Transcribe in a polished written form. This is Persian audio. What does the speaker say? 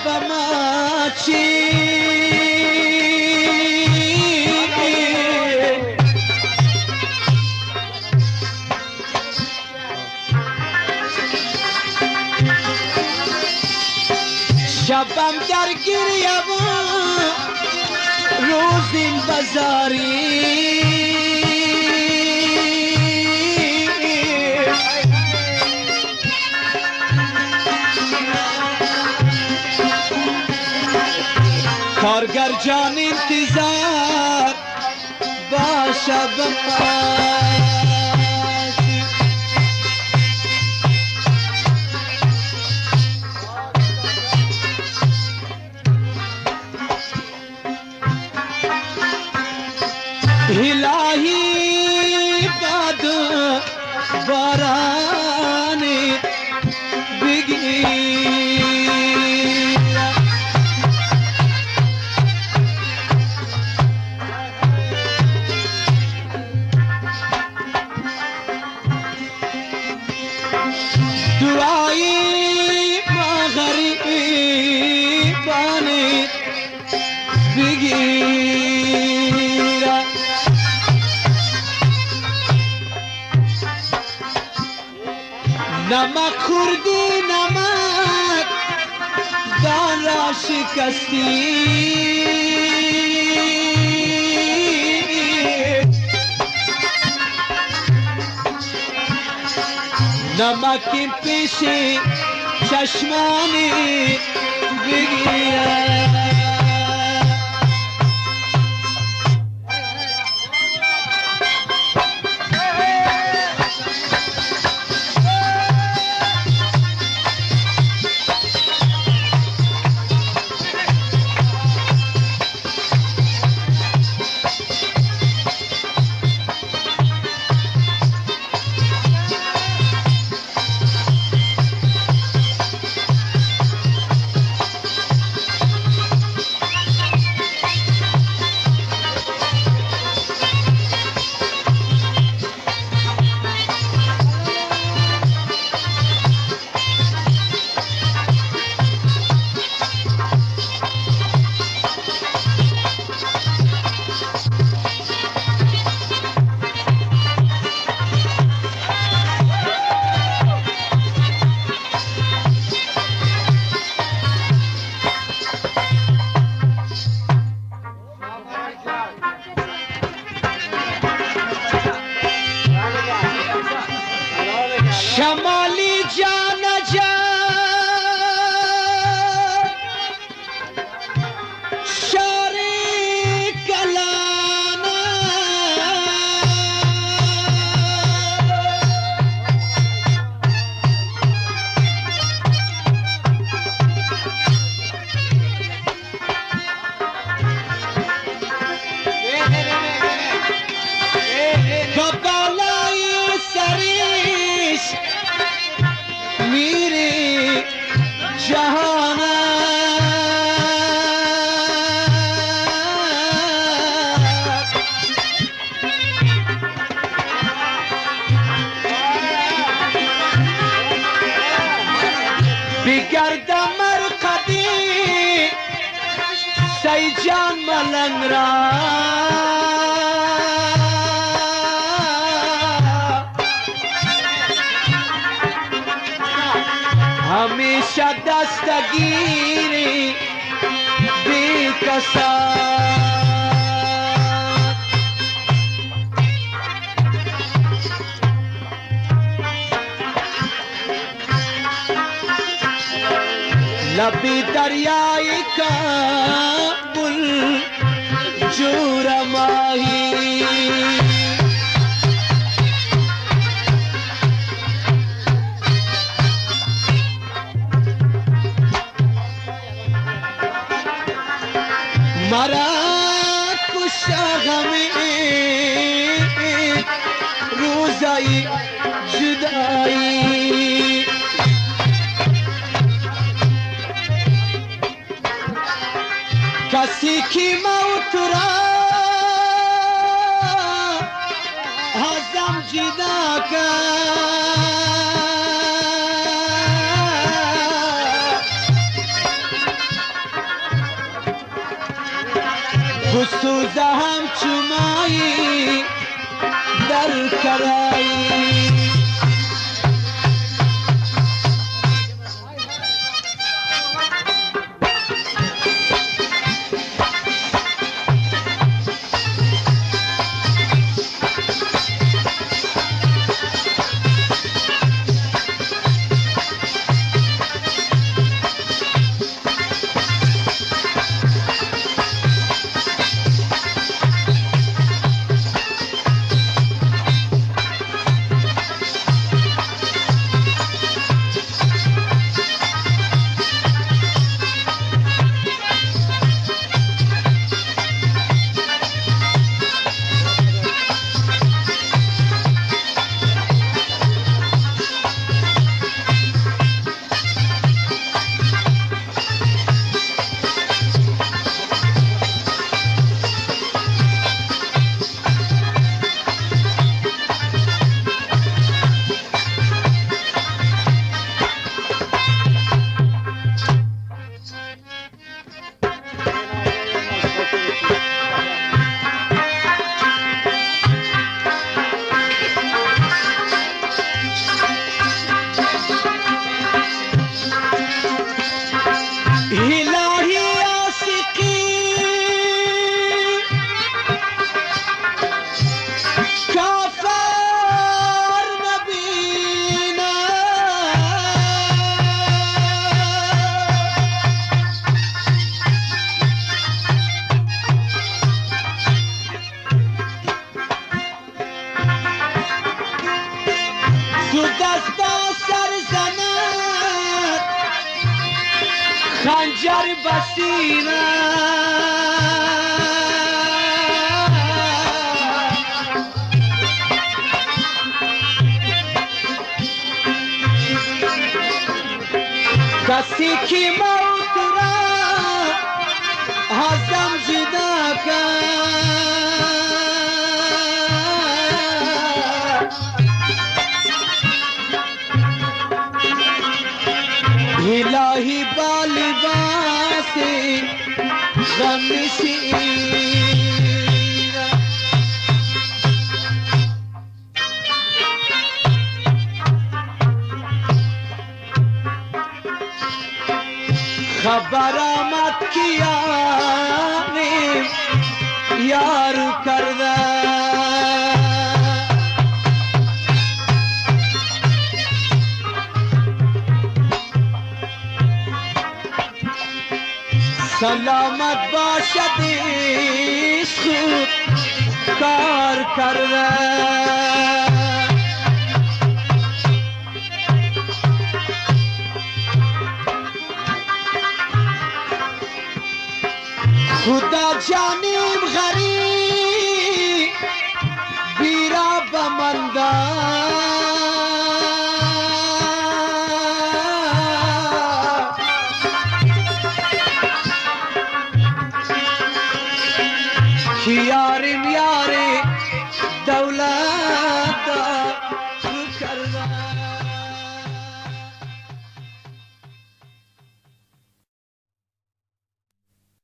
بما چی شبم در گریه و روز این بزاری کارگر جان انتظار باشه بپاسی الهی باد بارانی بگیر دعایی با غریبانی بگیر نمک خوردی نمک دان را شکستی نمک پیش چشمانی بگیر شمالی جان جان شاری کلانا کبالای سریش میری جهانا بگرد مرقدی سی جان ملنگ را همیشه دستگیری بی کسان لبی دریای کابل جور ماهی مرا کشتا غمی روزای جدایی کسی کی موت را هزم جدا کرد بسوزه همچو مایی در کرایی خنجر بسیرم کسی که موت را ازم جدا کرد الهی با لباس غم نشینم خبر آمد که یاریم یارو کرده سلامت باشد عشق کار کرده خدا جانیم غریب بیرا بمندان کیا